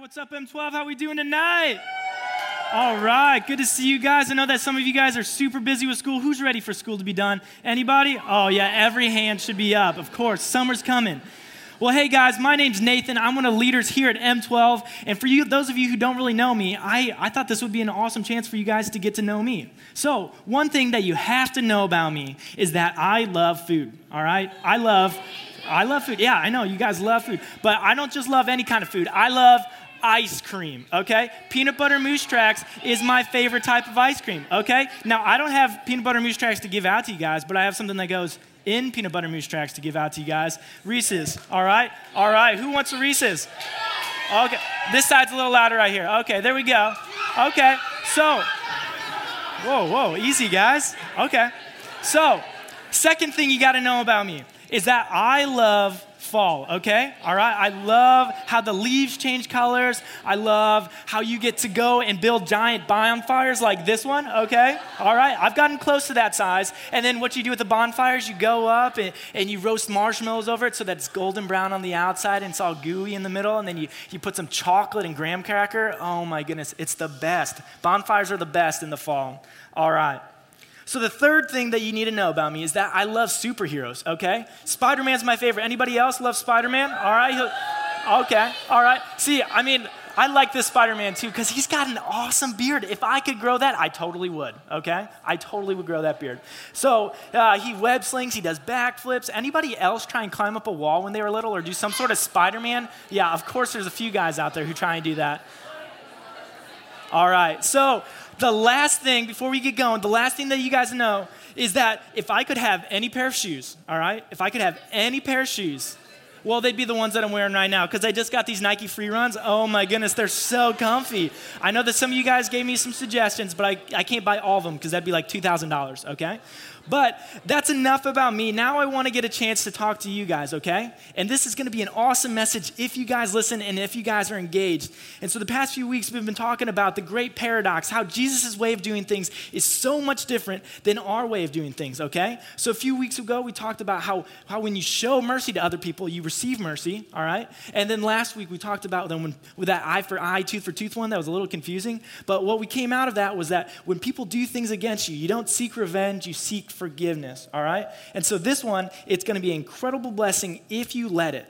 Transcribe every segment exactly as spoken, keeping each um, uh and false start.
What's up, M twelve? How we doing tonight? All right, good to see you guys. I know that some of you guys are super busy with school. Who's ready for school to be done? Anybody? Oh yeah, every hand should be up. Of course, summer's coming. Well, hey guys, my name's Nathan. I'm one of the leaders here at M twelve. And for you, those of you who don't really know me, I, I thought this would be an awesome chance for you guys to get to know me. So one thing that you have to know about me is that I love food, all right? I love, I love food. Yeah, I know you guys love food. But I don't just love any kind of food. I love ice cream, okay? Peanut butter moose tracks is my favorite type of ice cream, okay? Now, I don't have peanut butter moose tracks to give out to you guys, but I have something that goes in peanut butter moose tracks to give out to you guys. Reese's, all right? All right, who wants a Reese's? Okay, this side's a little louder right here. Okay, there we go. Okay, so, whoa, whoa, easy, guys. Okay, so, second thing you got to know about me is that I love fall, okay? All right? I love how the leaves change colors. I love how you get to go and build giant bonfires like this one, okay? All right? I've gotten close to that size. And then what you do with the bonfires, you go up and, and you roast marshmallows over it so that it's golden brown on the outside and it's all gooey in the middle. And then you, you put some chocolate and graham cracker. Oh my goodness, it's the best. Bonfires are the best in the fall. All right. So the third thing that you need to know about me is that I love superheroes, okay? Spider-Man's my favorite. Anybody else love Spider-Man? All right. Okay. All right. See, I mean, I like this Spider-Man too because he's got an awesome beard. If I could grow that, I totally would, okay? I totally would grow that beard. So uh, he web slings, he does backflips. Anybody else try and climb up a wall when they were little or do some sort of Spider-Man? Yeah, of course there's a few guys out there who try and do that. All right. So the last thing, before we get going, the last thing that you guys know is that if I could have any pair of shoes, all right? If I could have any pair of shoes, well, they'd be the ones that I'm wearing right now because I just got these Nike Free Runs. Oh, my goodness, they're so comfy. I know that some of you guys gave me some suggestions, but I, I can't buy all of them because that'd be like two thousand dollars, okay? But that's enough about me. Now I want to get a chance to talk to you guys, okay? And this is going to be an awesome message if you guys listen and if you guys are engaged. And so the past few weeks, we've been talking about the great paradox, how Jesus' way of doing things is so much different than our way of doing things, okay? So a few weeks ago, we talked about how, how when you show mercy to other people, you receive mercy, all right? And then last week, we talked about then when, with that eye for eye, tooth for tooth one, that was a little confusing. But what we came out of that was that when people do things against you, you don't seek revenge, you seek forgiveness, all right? And so this one, it's going to be an incredible blessing if you let it.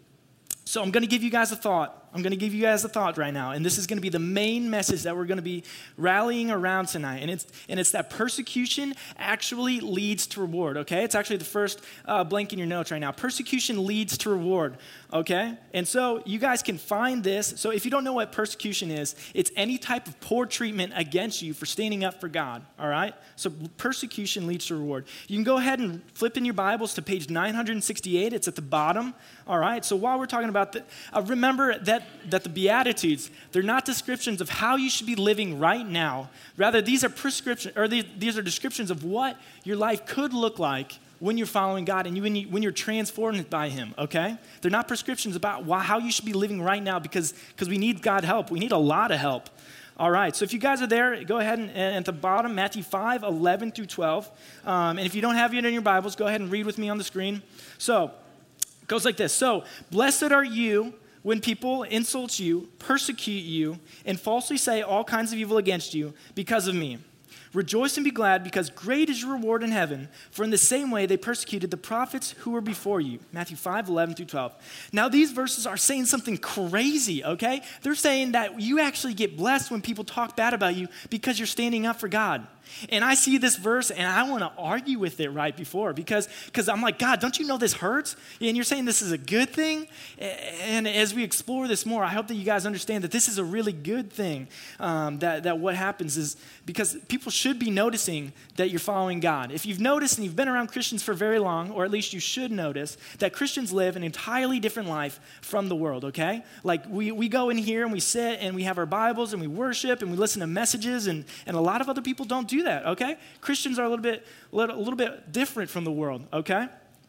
So I'm going to give you guys a thought. I'm going to give you guys a thought right now, and this is going to be the main message that we're going to be rallying around tonight, and it's and it's that persecution actually leads to reward, okay? It's actually the first uh, blank in your notes right now. Persecution leads to reward, okay? And so you guys can find this. So if you don't know what persecution is, it's any type of poor treatment against you for standing up for God, all right? So persecution leads to reward. You can go ahead and flip in your Bibles to page nine sixty-eight. It's at the bottom, all right? So while we're talking about that, uh, remember that that the Beatitudes, they're not descriptions of how you should be living right now. Rather, these are prescription, or these, these are descriptions of what your life could look like when you're following God and you, when, you, when you're transformed by Him, okay? They're not prescriptions about why, how you should be living right now because, because we need God help. We need a lot of help. All right, so if you guys are there, go ahead and, and at the bottom, Matthew five, eleven through twelve. Um, and if you don't have it in your Bibles, go ahead and read with me on the screen. So, it goes like this. So, blessed are you when people insult you, persecute you, and falsely say all kinds of evil against you because of me. Rejoice and be glad, because great is your reward in heaven, for in the same way they persecuted the prophets who were before you. Matthew five, eleven through twelve. Now these verses are saying something crazy, okay? They're saying that you actually get blessed when people talk bad about you because you're standing up for God. And I see this verse and I want to argue with it right before because because I'm like, God, don't you know this hurts? And you're saying this is a good thing? And as we explore this more, I hope that you guys understand that this is a really good thing. Um, that, that what happens is because people should be noticing that you're following God. If you've noticed and you've been around Christians for very long, or at least you should notice, that Christians live an entirely different life from the world, okay? Like we, we go in here and we sit and we have our Bibles and we worship and we listen to messages and, and a lot of other people don't do that, okay? Christians are a little bit, a little, a little bit different from the world, okay?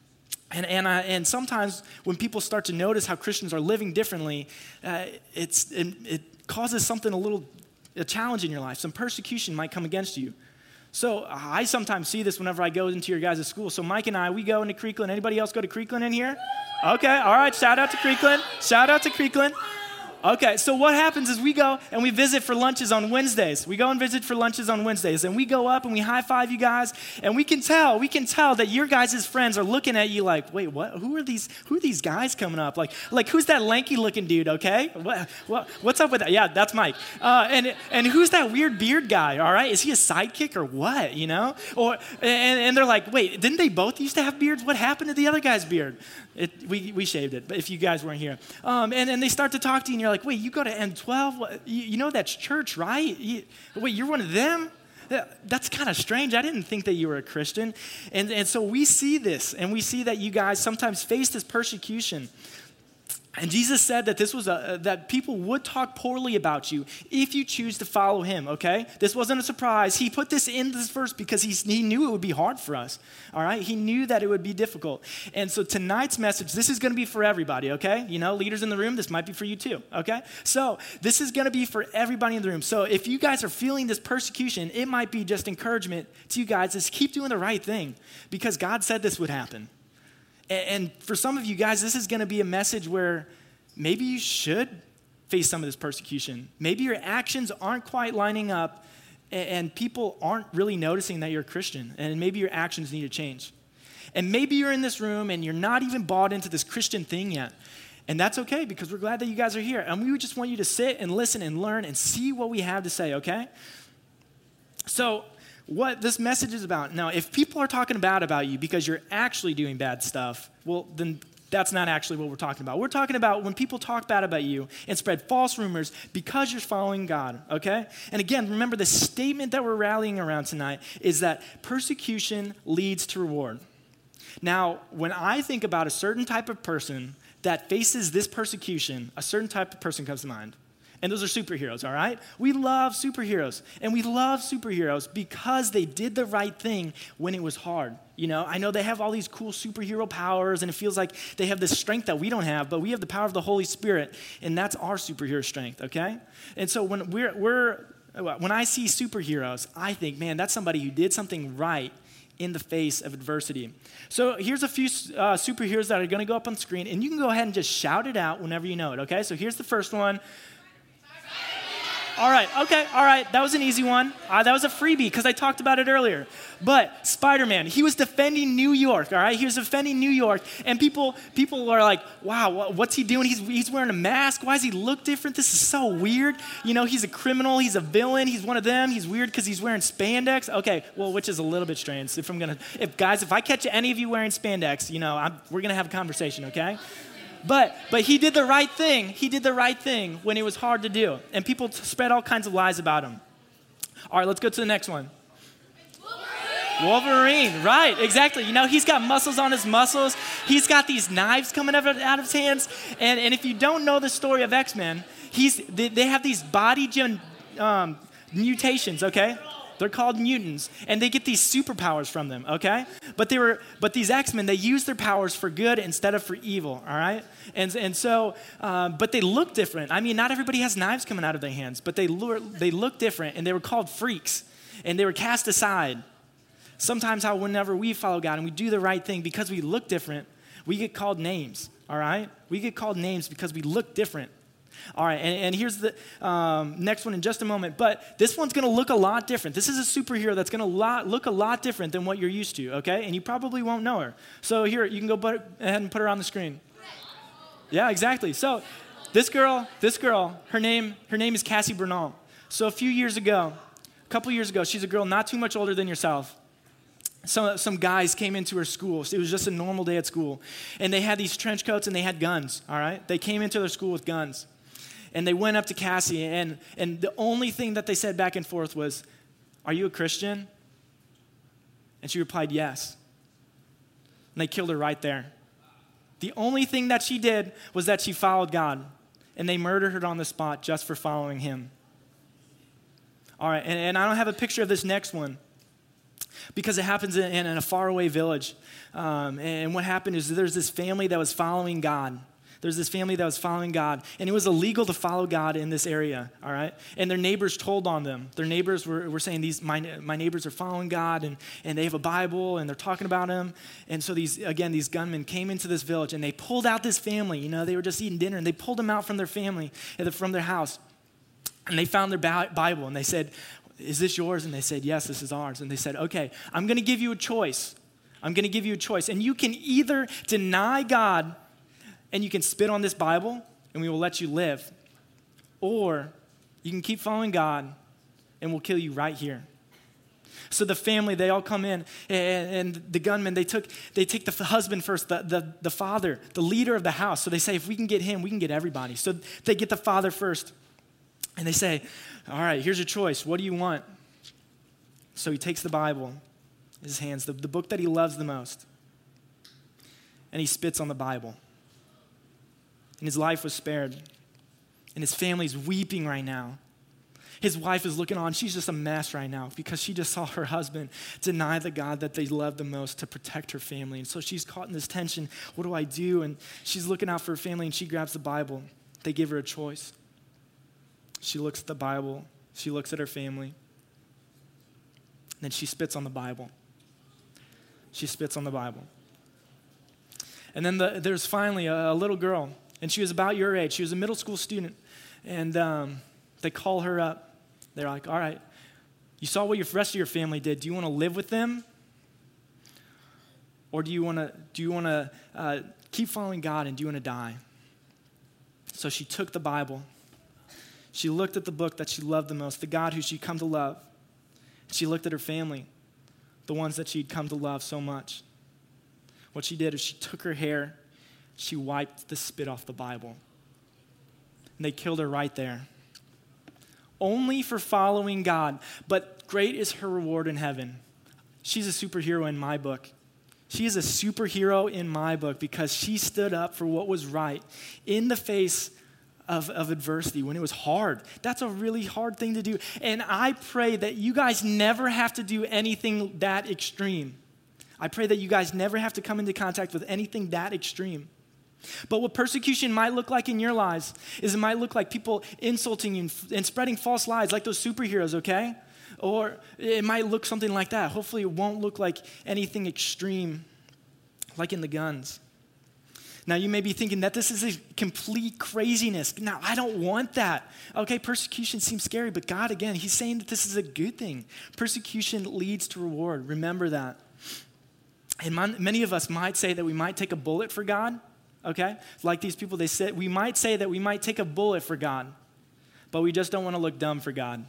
And and I, and sometimes when people start to notice how Christians are living differently, uh, it's it, it causes something a little a challenge in your life. Some persecution might come against you. So I sometimes see this whenever I go into your guys' school. So Mike and I, we go into Creekland. Anybody else go to Creekland in here? Okay, all right. Shout out to Creekland. Shout out to Creekland. Okay, so what happens is we go and we visit for lunches on Wednesdays. We go and visit for lunches on Wednesdays, and we go up and we high five you guys, and we can tell, we can tell that your guys' friends are looking at you like, wait, what? Who are these? Who are these guys coming up? Like, like who's that lanky-looking dude? Okay, what, what, what's up with that? Yeah, that's Mike. Uh, and and who's that weird beard guy? All right, is he a sidekick or what? You know? Or and, and they're like, wait, didn't they both used to have beards? What happened to the other guy's beard? It, we we shaved it, but if you guys weren't here, um, and and they start to talk to you, and you're like, wait, you go to M twelve? What, you, you know that's church, right? You, wait, you're one of them? That's kind of strange. I didn't think that you were a Christian. And, and so we see this, and we see that you guys sometimes face this persecution. And Jesus said that this was a, that people would talk poorly about you if you choose to follow him, okay? This wasn't a surprise. He put this in this verse because he, he knew it would be hard for us, all right? He knew that it would be difficult. And so tonight's message, this is going to be for everybody, okay? You know, leaders in the room, this might be for you too, okay? So this is going to be for everybody in the room. So if you guys are feeling this persecution, it might be just encouragement to you guys to keep doing the right thing because God said this would happen. And for some of you guys, this is going to be a message where maybe you should face some of this persecution. Maybe your actions aren't quite lining up and people aren't really noticing that you're a Christian. And maybe your actions need to change. And maybe you're in this room and you're not even bought into this Christian thing yet. And that's okay because we're glad that you guys are here. And we just want you to sit and listen and learn and see what we have to say, okay? So what this message is about. Now, if people are talking bad about you because you're actually doing bad stuff, well, then that's not actually what we're talking about. We're talking about when people talk bad about you and spread false rumors because you're following God, okay? And again, remember the statement that we're rallying around tonight is that persecution leads to reward. Now, when I think about a certain type of person that faces this persecution, a certain type of person comes to mind. And those are superheroes, all right? We love superheroes. And we love superheroes because they did the right thing when it was hard. You know, I know they have all these cool superhero powers, and it feels like they have this strength that we don't have, but we have the power of the Holy Spirit, and that's our superhero strength, okay? And so when we're, we're when I see superheroes, I think, man, that's somebody who did something right in the face of adversity. So here's a few uh, superheroes that are going to go up on the screen, and you can go ahead and just shout it out whenever you know it, okay? So here's the first one. All right, okay, all right, that was an easy one. Uh, that was a freebie because I talked about it earlier. But Spider-Man, he was defending New York, all right? He was defending New York, and people people are like, wow, what's he doing? He's, he's wearing a mask. Why does he look different? This is so weird. You know, he's a criminal. He's a villain. He's one of them. He's weird because he's wearing spandex. Okay, well, which is a little bit strange. If I'm going to, if guys, if I catch any of you wearing spandex, you know, I'm, we're going to have a conversation, okay? But but he did the right thing. He did the right thing when it was hard to do. And people t- spread all kinds of lies about him. All right, let's go to the next one. Wolverine. Wolverine, right, exactly. You know, he's got muscles on his muscles. He's got these knives coming out of, out of his hands. And, and if you don't know the story of X-Men, he's they, they have these body gen, um, mutations, okay? They're called mutants, and they get these superpowers from them, okay? But they were, but these X-Men, they use their powers for good instead of for evil, all right? And and so, uh, but they look different. I mean, not everybody has knives coming out of their hands, but they look, they look different, and they were called freaks, and they were cast aside. Sometimes how whenever we follow God and we do the right thing because we look different, we get called names, all right? We get called names because we look different. All right, and, and here's the um, next one in just a moment. But this one's going to look a lot different. This is a superhero that's going to lot, look a lot different than what you're used to, okay? And you probably won't know her. So here, you can go put, ahead and put her on the screen. Yeah, exactly. So this girl, this girl, her name, her name is Cassie Bernal. So a few years ago, a couple years ago, she's a girl not too much older than yourself. Some, some guys came into her school. It was just a normal day at school. And they had these trench coats and they had guns, all right? They came into their school with guns. And they went up to Cassie, and, and the only thing that they said back and forth was, "Are you a Christian?" And she replied, "Yes." And they killed her right there. The only thing that she did was that she followed God, and they murdered her on the spot just for following him. All right, and, and I don't have a picture of this next one because it happens in, in a faraway village. Um, and what happened is there's this family that was following God. There's this family that was following God, and it was illegal to follow God in this area, all right? And their neighbors told on them. Their neighbors were, were saying, these my, my neighbors are following God, and, and they have a Bible, and they're talking about him. And so these, again, these gunmen came into this village, and they pulled out this family. You know, they were just eating dinner, and they pulled them out from their family, from their house. And they found their Bible, and they said, is this yours? And they said, yes, this is ours. And they said, okay, I'm going to give you a choice. I'm going to give you a choice. And you can either deny God and you can spit on this Bible and we will let you live, or you can keep following God and we'll kill you right here. So the family, they all come in, and, and the gunmen, they took they take the husband first, the, the, the father, the leader of the house. So they say, if we can get him, we can get everybody. So they get the father first. And they say, all right, here's your choice. What do you want? So he takes the Bible in his hands, the, the book that he loves the most, and he spits on the Bible. And his life was spared. And his family's weeping right now. His wife is looking on. She's just a mess right now because she just saw her husband deny the God that they love the most to protect her family. And so she's caught in this tension. What do I do? And she's looking out for her family, and she grabs the Bible. They give her a choice. She looks at the Bible. She looks at her family. And then she spits on the Bible. She spits on the Bible. And then the, there's finally a, a little girl, and she was about your age. She was a middle school student. And um, they call her up. They're like, all right, you saw what your rest of your family did. Do you want to live with them? Or do you want to do you want to uh, keep following God, and do you want to die? So she took the Bible. She looked at the book that she loved the most, the God who she'd come to love. She looked at her family, the ones that she'd come to love so much. What she did is she took her hair, she wiped the spit off the Bible. And they killed her right there. Only for following God, but great is her reward in heaven. She's a superhero in my book. She is a superhero in my book because she stood up for what was right in the face Of, of adversity when it was hard. That's a really hard thing to do. And I pray that you guys never have to do anything that extreme. I pray that you guys never have to come into contact with anything that extreme. But what persecution might look like in your lives is it might look like people insulting you and, and spreading false lies like those superheroes, okay? Or it might look something like that. Hopefully it won't look like anything extreme like in the guns. Now, you may be thinking that this is a complete craziness. Now, I don't want that. Okay, persecution seems scary, but God, again, he's saying that this is a good thing. Persecution leads to reward. Remember that. And many of us might say that we might take a bullet for God, okay? Like these people, they said, we might say that we might take a bullet for God, but we just don't want to look dumb for God.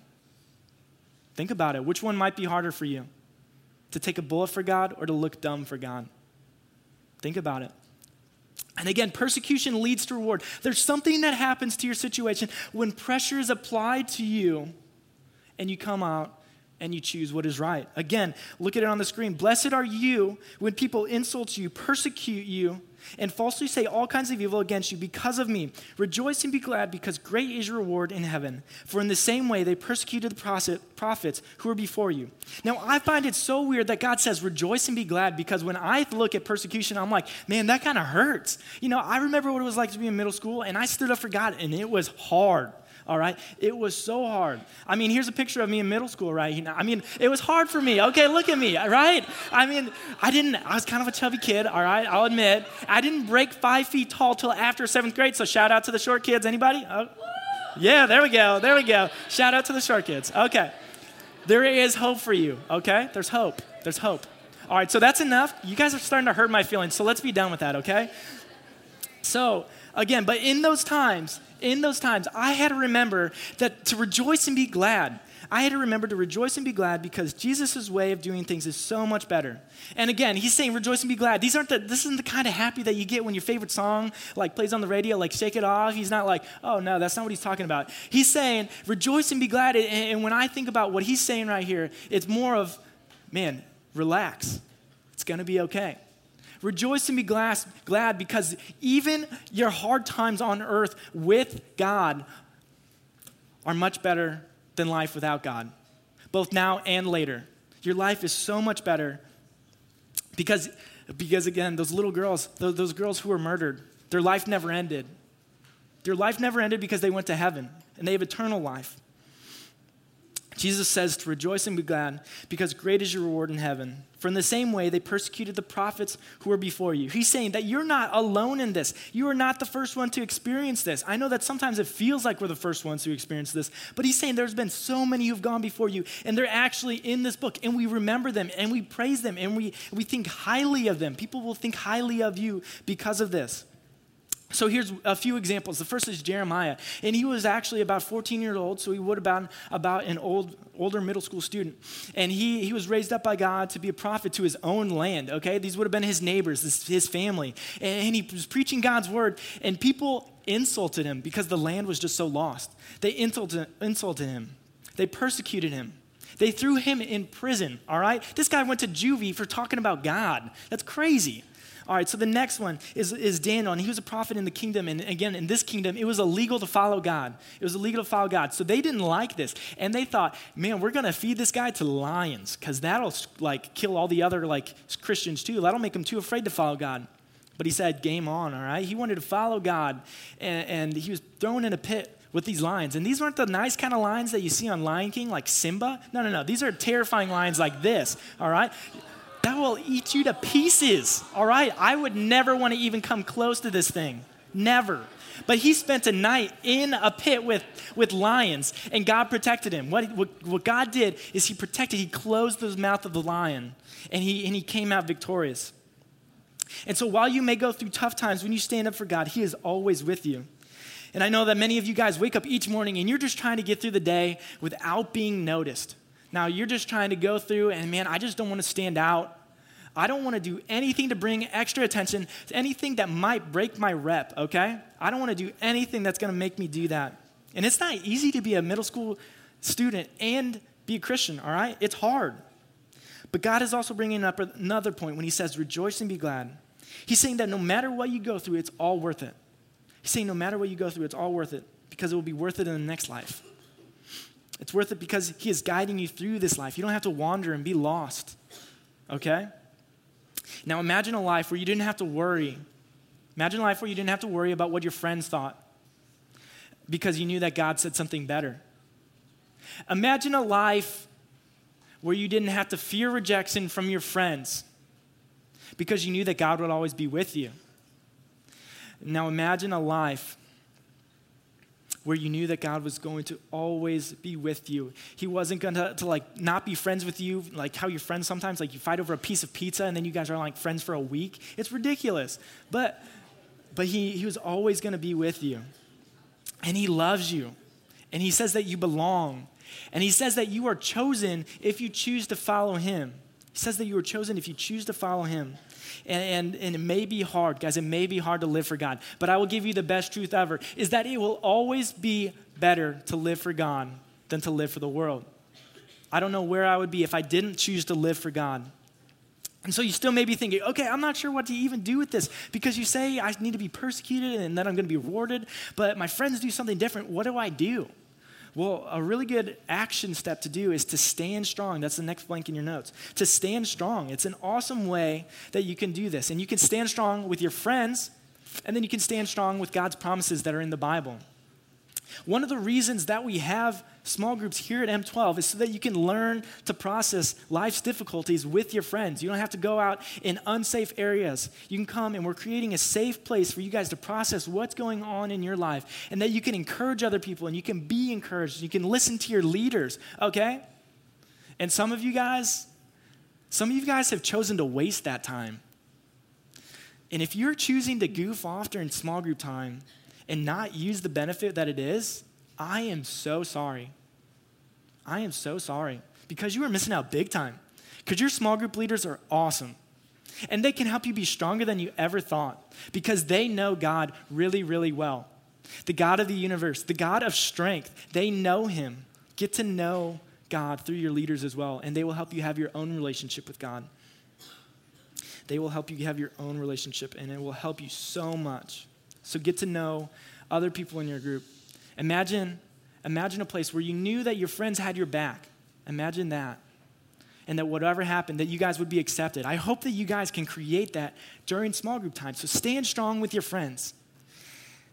Think about it. Which one might be harder for you? To take a bullet for God or to look dumb for God? Think about it. And again, persecution leads to reward. There's something that happens to your situation when pressure is applied to you and you come out and you choose what is right. Again, look at it on the screen. Blessed are you when people insult you, persecute you, and falsely say all kinds of evil against you because of me. Rejoice and be glad, because great is your reward in heaven. For in the same way they persecuted the prophets who were before you. Now, I find it so weird that God says rejoice and be glad, because when I look at persecution, I'm like, man, that kind of hurts. You know, I remember what it was like to be in middle school, and I stood up for God, and it was hard. All right? It was so hard. I mean, here's a picture of me in middle school, right? I mean, it was hard for me. Okay, look at me, right? I mean, I didn't, I was kind of a chubby kid, all right? I'll admit. I didn't break five feet tall till after seventh grade, so shout out to the short kids. Anybody? Oh. Yeah, there we go, there we go. Shout out to the short kids. Okay. There is hope for you, okay? There's hope. There's hope. All right, so that's enough. You guys are starting to hurt my feelings, so let's be done with that, okay? So, again, but in those times, in those times, I had to remember that to rejoice and be glad. I had to remember to rejoice and be glad because Jesus' way of doing things is so much better. And again, he's saying rejoice and be glad. These aren't the, this isn't the kind of happy that you get when your favorite song like plays on the radio, like Shake It Off. He's not like, oh no, that's not what he's talking about. He's saying rejoice and be glad. And, and when I think about what he's saying right here, it's more of, man, relax. It's going to be okay. Rejoice and be glad, glad because even your hard times on earth with God are much better than life without God, both now and later. Your life is so much better because, because again, those little girls, those, those girls who were murdered, their life never ended. Their life never ended because they went to heaven, and they have eternal life. Jesus says to rejoice and be glad because great is your reward in heaven. For in the same way, they persecuted the prophets who were before you. He's saying that you're not alone in this. You are not the first one to experience this. I know that sometimes it feels like we're the first ones to experience this, but he's saying there's been so many who've gone before you, and they're actually in this book, and we remember them, and we praise them, and we, we think highly of them. People will think highly of you because of this. So here's a few examples. The first is Jeremiah, and he was actually about fourteen years old, so he would have been about an old, older middle school student. And he, he was raised up by God to be a prophet to his own land, okay? These would have been his neighbors, his, his family. And he was preaching God's word, and people insulted him because the land was just so lost. They insulted, insulted him. They persecuted him. They threw him in prison, all right? This guy went to juvie for talking about God. That's crazy. All right, so the next one is, is Daniel, and he was a prophet in the kingdom. And again, in this kingdom, it was illegal to follow God. It was illegal to follow God. So they didn't like this. And they thought, man, we're going to feed this guy to lions because that'll like kill all the other like Christians too. That'll make them too afraid to follow God. But he said, game on, all right? He wanted to follow God, and, and he was thrown in a pit with these lions. And these weren't the nice kind of lions that you see on Lion King, like Simba. No, no, no. These are terrifying lions like this, all right? That will eat you to pieces, all right? I would never want to even come close to this thing, never. But he spent a night in a pit with, with lions, and God protected him. What, what, what God did is he protected, he closed the mouth of the lion, and he, and he came out victorious. And so while you may go through tough times, when you stand up for God, he is always with you. And I know that many of you guys wake up each morning, and you're just trying to get through the day without being noticed. Now, you're just trying to go through, and man, I just don't want to stand out. I don't want to do anything to bring extra attention to anything that might break my rep, okay? I don't want to do anything that's going to make me do that. And it's not easy to be a middle school student and be a Christian, all right? It's hard. But God is also bringing up another point when he says, rejoice and be glad. He's saying that no matter what you go through, it's all worth it. He's saying no matter what you go through, it's all worth it because it will be worth it in the next life. It's worth it because he is guiding you through this life. You don't have to wander and be lost, okay? Now imagine a life where you didn't have to worry. Imagine a life where you didn't have to worry about what your friends thought because you knew that God said something better. Imagine a life where you didn't have to fear rejection from your friends because you knew that God would always be with you. Now imagine a life where you knew that God was going to always be with you. He wasn't going to, to like not be friends with you, like how your friends sometimes, like you fight over a piece of pizza and then you guys are like friends for a week. It's ridiculous. But but he, he was always going to be with you. And he loves you. And he says that you belong. And he says that you are chosen if you choose to follow him. He says that you are chosen if you choose to follow him. And, and, and it may be hard, guys. It may be hard to live for God. But I will give you the best truth ever, is that it will always be better to live for God than to live for the world. I don't know where I would be if I didn't choose to live for God. And so you still may be thinking, okay, I'm not sure what to even do with this because you say I need to be persecuted and then I'm going to be rewarded, but my friends do something different. What do I do? Well, a really good action step to do is to stand strong. That's the next blank in your notes. To stand strong. It's an awesome way that you can do this. And you can stand strong with your friends, and then you can stand strong with God's promises that are in the Bible. One of the reasons that we have small groups here at M twelve is so that you can learn to process life's difficulties with your friends. You don't have to go out in unsafe areas. You can come, and we're creating a safe place for you guys to process what's going on in your life, and that you can encourage other people, and you can be encouraged. You can listen to your leaders, okay? And some of you guys, some of you guys have chosen to waste that time. And if you're choosing to goof off during small group time and not use the benefit that it is, I am so sorry. I am so sorry because you are missing out big time. Because your small group leaders are awesome. And they can help you be stronger than you ever thought because they know God really, really well. The God of the universe, the God of strength, they know him. Get to know God through your leaders as well, and they will help you have your own relationship with God. They will help you have your own relationship, and it will help you so much. So get to know other people in your group. Imagine, imagine a place where you knew that your friends had your back. Imagine that. And that whatever happened, that you guys would be accepted. I hope that you guys can create that during small group time. So stand strong with your friends.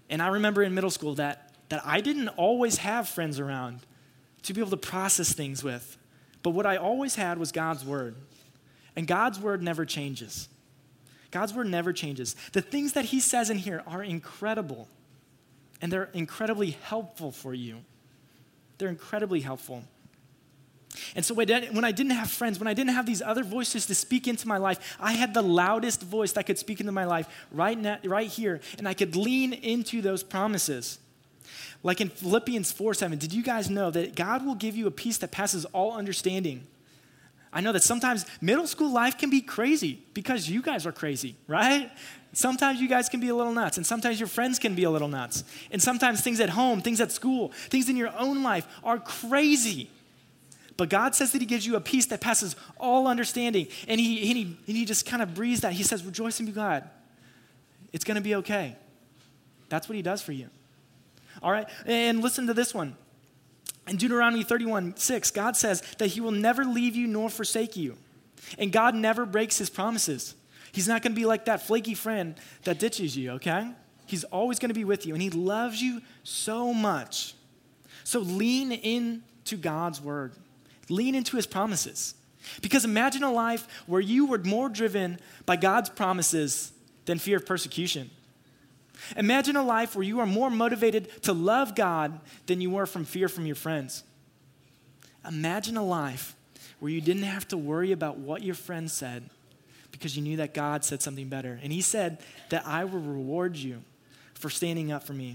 And I remember in middle school that, that I didn't always have friends around to be able to process things with. But what I always had was God's word. And God's word never changes. God's word never changes. The things that he says in here are incredible. And they're incredibly helpful for you. They're incredibly helpful. And so when I didn't have friends, when I didn't have these other voices to speak into my life, I had the loudest voice that could speak into my life right now, right here, and I could lean into those promises. Like in Philippians four seven, did you guys know that God will give you a peace that passes all understanding? I know that sometimes middle school life can be crazy because you guys are crazy, right? Sometimes you guys can be a little nuts, and sometimes your friends can be a little nuts. And sometimes things at home, things at school, things in your own life are crazy. But God says that he gives you a peace that passes all understanding. And he, and he, and he just kind of breathes that. He says, rejoice and be glad. It's going to be okay. That's what he does for you. All right? And listen to this one. In Deuteronomy thirty-one six, God says that he will never leave you nor forsake you. And God never breaks his promises. He's not going to be like that flaky friend that ditches you, okay? He's always going to be with you, and he loves you so much. So lean into God's word. Lean into his promises. Because imagine a life where you were more driven by God's promises than fear of persecution. Imagine a life where you are more motivated to love God than you were from fear from your friends. Imagine a life where you didn't have to worry about what your friends said because you knew that God said something better. And he said that I will reward you for standing up for me.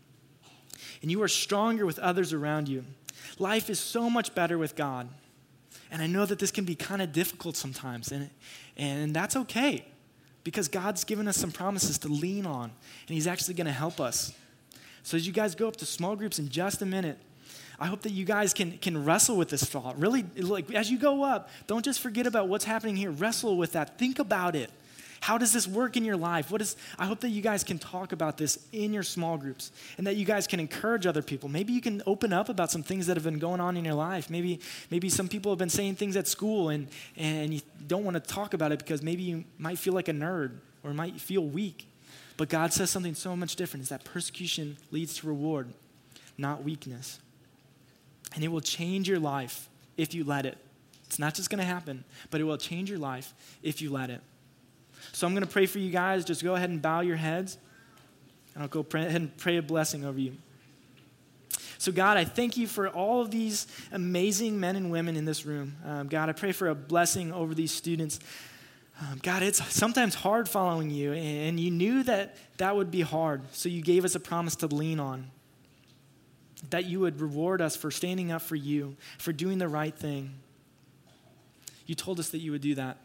And you are stronger with others around you. Life is so much better with God. And I know that this can be kind of difficult sometimes, and, and that's okay because God's given us some promises to lean on, and he's actually going to help us. So as you guys go up to small groups in just a minute, I hope that you guys can, can wrestle with this thought. Really, like as you go up, don't just forget about what's happening here. Wrestle with that. Think about it. How does this work in your life? What is? I hope that you guys can talk about this in your small groups and that you guys can encourage other people. Maybe you can open up about some things that have been going on in your life. Maybe maybe some people have been saying things at school and, and you don't want to talk about it because maybe you might feel like a nerd or might feel weak. But God says something so much different, is that persecution leads to reward, not weakness. And it will change your life if you let it. It's not just going to happen, but it will change your life if you let it. So I'm going to pray for you guys. Just go ahead and bow your heads. And I'll go pray, ahead and pray a blessing over you. So God, I thank you for all of these amazing men and women in this room. Um, God, I pray for a blessing over these students. Um, God, it's sometimes hard following you, and you knew that that would be hard. So you gave us a promise to lean on, that you would reward us for standing up for you, for doing the right thing. You told us that you would do that.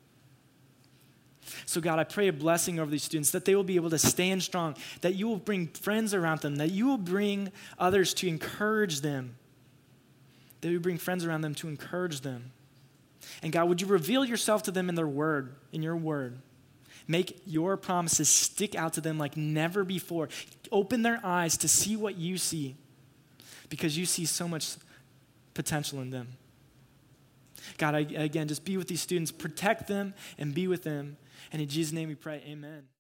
So God, I pray a blessing over these students, that they will be able to stand strong, that you will bring friends around them, that you will bring others to encourage them, that you bring friends around them to encourage them. And God, would you reveal yourself to them in their word, in your word. Make your promises stick out to them like never before. Open their eyes to see what you see, because you see so much potential in them. God, I, again, just be with these students, protect them and be with them. And in Jesus' name we pray, amen.